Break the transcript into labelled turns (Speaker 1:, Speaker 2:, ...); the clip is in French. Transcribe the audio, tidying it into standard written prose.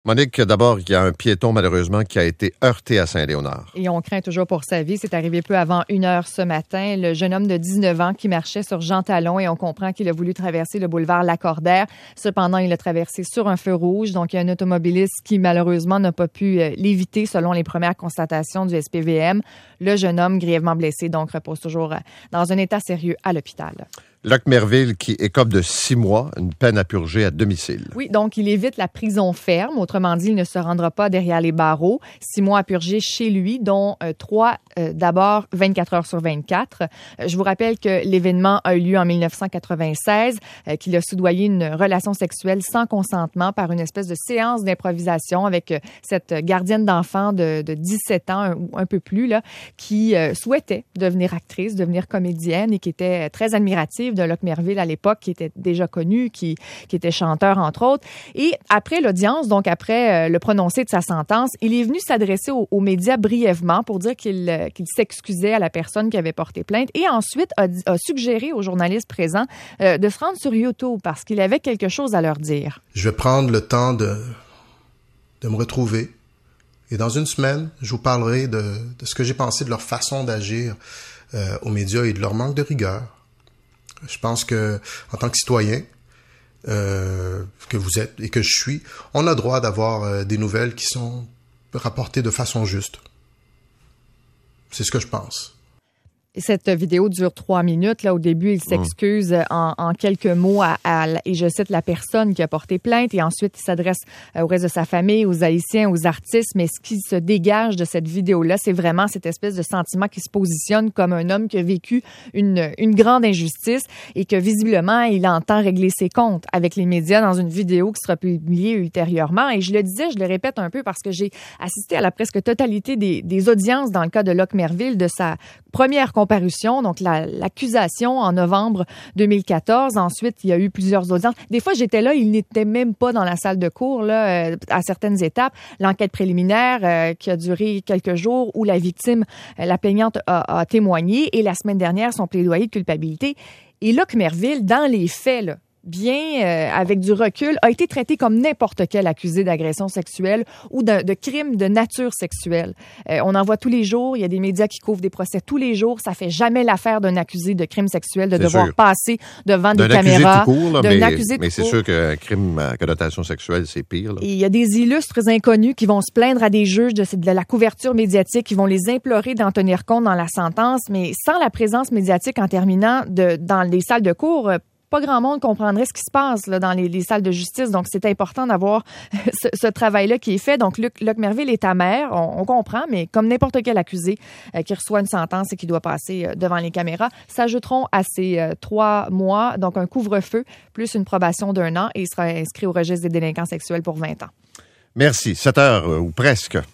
Speaker 1: Monique, d'abord, il y a un piéton, malheureusement, qui a été heurté à Saint-Léonard.
Speaker 2: Et on craint toujours pour sa vie. C'est arrivé peu avant 1h ce matin. Le jeune homme de 19 ans qui marchait sur Jean Talon et on comprend qu'il a voulu traverser le boulevard Lacordaire. Cependant, il a traversé sur un feu rouge. Donc, il y a un automobiliste qui, malheureusement, n'a pas pu l'éviter selon les premières constatations du SPVM. Le jeune homme, grièvement blessé, donc repose toujours dans un état sérieux à l'hôpital.
Speaker 1: Locmerville qui écope de 6 mois, une peine à purger à domicile.
Speaker 2: Oui, donc il évite la prison ferme. Autrement dit, il ne se rendra pas derrière les barreaux. 6 mois à purger chez lui, dont 3 d'abord 24 heures sur 24. Je vous rappelle que l'événement a eu lieu en 1996, qu'il a soudoyé une relation sexuelle sans consentement par une espèce de séance d'improvisation avec cette gardienne d'enfants de 17 ans ou un peu plus, là, qui souhaitait devenir actrice, devenir comédienne et qui était très admirative de Locmerville à l'époque, qui était déjà connu, qui était chanteur, entre autres. Et après l'audience, donc après le prononcé de sa sentence, il est venu s'adresser aux médias brièvement pour dire qu'il s'excusait à la personne qui avait porté plainte et ensuite a suggéré aux journalistes présents de se rendre sur YouTube parce qu'il avait quelque chose à leur dire.
Speaker 3: Je vais prendre le temps de me retrouver et dans une semaine, je vous parlerai de ce que j'ai pensé de leur façon d'agir aux médias et de leur manque de rigueur. Je pense que, en tant que citoyen, que vous êtes et que je suis, on a droit d'avoir des nouvelles qui sont rapportées de façon juste. C'est ce que je pense.
Speaker 2: Cette vidéo dure 3 minutes. Là, au début, il s'excuse en quelques mots et je cite la personne qui a porté plainte et ensuite il s'adresse au reste de sa famille, aux Haïtiens, aux artistes. Mais ce qui se dégage de cette vidéo-là, c'est vraiment cette espèce de sentiment qui se positionne comme un homme qui a vécu une grande injustice et que visiblement, il entend régler ses comptes avec les médias dans une vidéo qui sera publiée ultérieurement. Et je le disais, je le répète un peu parce que j'ai assisté à la presque totalité des audiences dans le cas de Locmerville, de sa première comparution, donc l'accusation en novembre 2014. Ensuite, il y a eu plusieurs audiences. Des fois, j'étais là, il n'était même pas dans la salle de cours là, à certaines étapes. L'enquête préliminaire qui a duré quelques jours où la victime, la plaignante, a témoigné et la semaine dernière, son plaidoyer de culpabilité. Et Locmerville, dans les faits, là, bien, avec du recul, a été traité comme n'importe quel accusé d'agression sexuelle ou de crime de nature sexuelle. On en voit tous les jours. Il y a des médias qui couvrent des procès tous les jours. Ça fait jamais l'affaire d'un accusé de crime sexuel de devoir passer devant des caméras.
Speaker 1: Mais c'est sûr qu'un crime à connotation sexuelle, c'est pire. Là.
Speaker 2: Et il y a des illustres inconnus qui vont se plaindre à des juges de la couverture médiatique, qui vont les implorer d'en tenir compte dans la sentence. Mais sans la présence médiatique en terminant dans les salles de cours, pas grand monde comprendrait ce qui se passe là, dans les salles de justice. Donc, c'est important d'avoir ce travail-là qui est fait. Donc, Locmerville est amer, on comprend, mais comme n'importe quel accusé qui reçoit une sentence et qui doit passer devant les caméras, s'ajouteront à ces 3 mois, donc un couvre-feu, plus une probation d'1 an et il sera inscrit au registre des délinquants sexuels pour 20 ans.
Speaker 1: Merci. 7 heures ou presque.